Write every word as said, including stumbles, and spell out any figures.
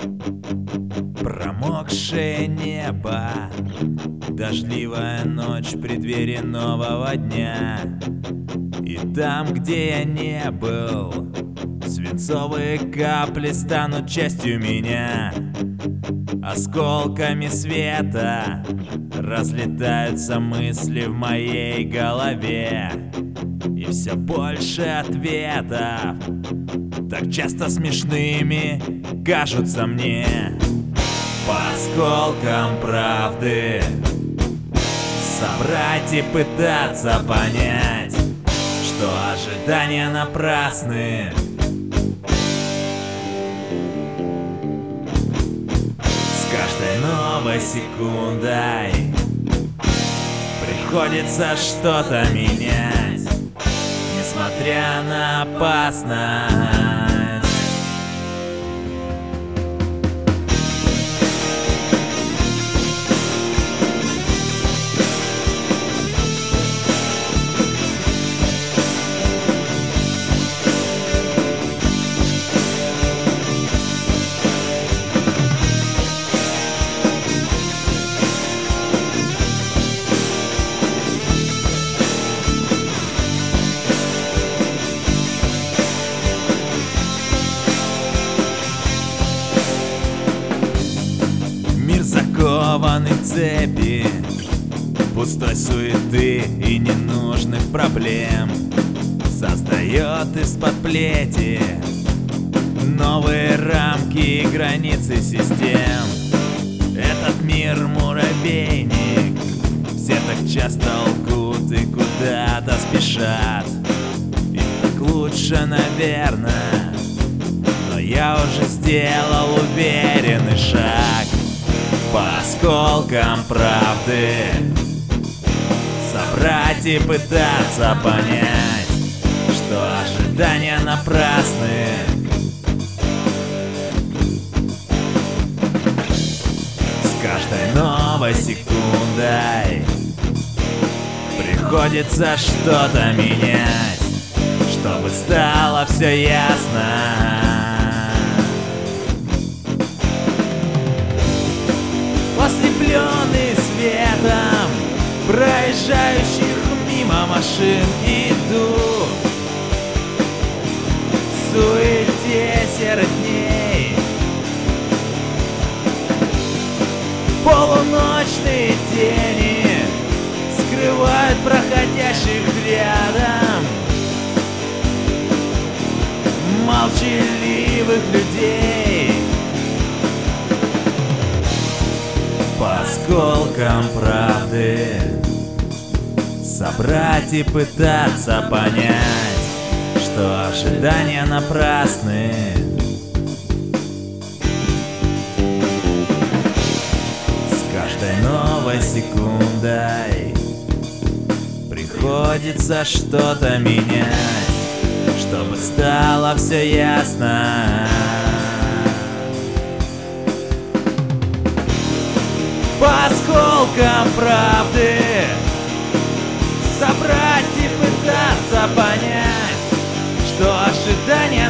Промокшее небо, дождливая ночь в преддверии нового дня. И там, где я не был, свинцовые капли станут частью меня. Осколками света разлетаются мысли в моей голове. И все больше ответов, так часто смешными, кажутся мне. По осколкам правды собрать и пытаться понять, что ожидания напрасны. С каждой новой секундой приходится что-то менять, несмотря на опасность. Закованы в цепи пустой суеты и ненужных проблем, создает из-под плети новые рамки и границы систем. Этот мир муравейник, все так часто лгут и куда-то спешат. И так лучше, наверное, но я уже сделал уверенный шаг. По осколкам правды собрать и пытаться понять, что ожидания напрасны. С каждой новой секундой приходится что-то менять, чтобы стало все ясно. Ослепленный светом проезжающих мимо машин, иду в суете серых дней. Полуночные тени скрывают проходящих рядом молчаливых людей. По осколкам правды собрать и пытаться понять, что ожидания напрасны. С каждой новой секундой приходится что-то менять, чтобы стало все ясно. По осколкам правды собрать и пытаться понять, что ожидания